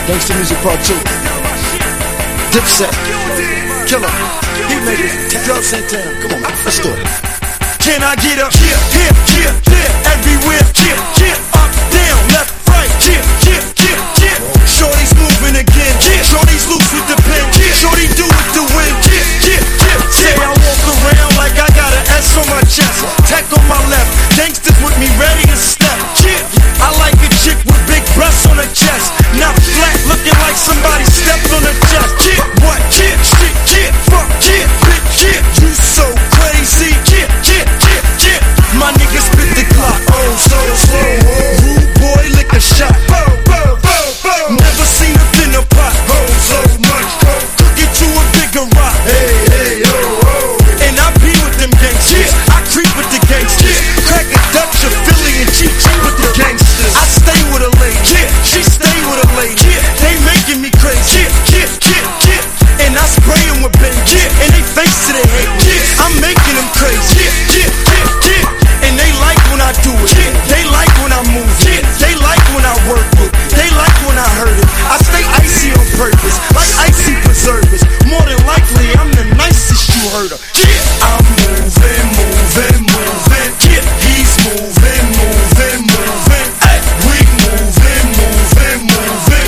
Gangsta Music Part 2. Dipset. Killer. He made it. Drug Santana. Come on, man. Let's do it. Can I get up? Here, here, here, there, everywhere. Here, here, up, down, left, right. Here.